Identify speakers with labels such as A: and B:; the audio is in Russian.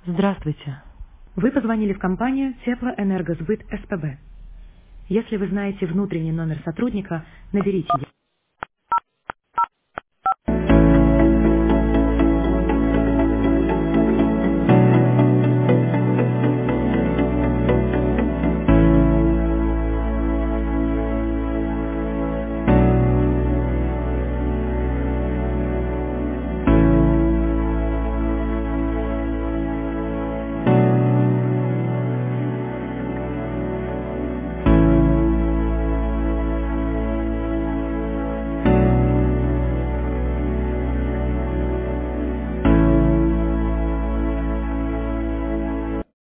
A: Здравствуйте. Вы позвонили в компанию Теплоэнергосбыт СПБ. Если вы знаете внутренний номер сотрудника, наберите его.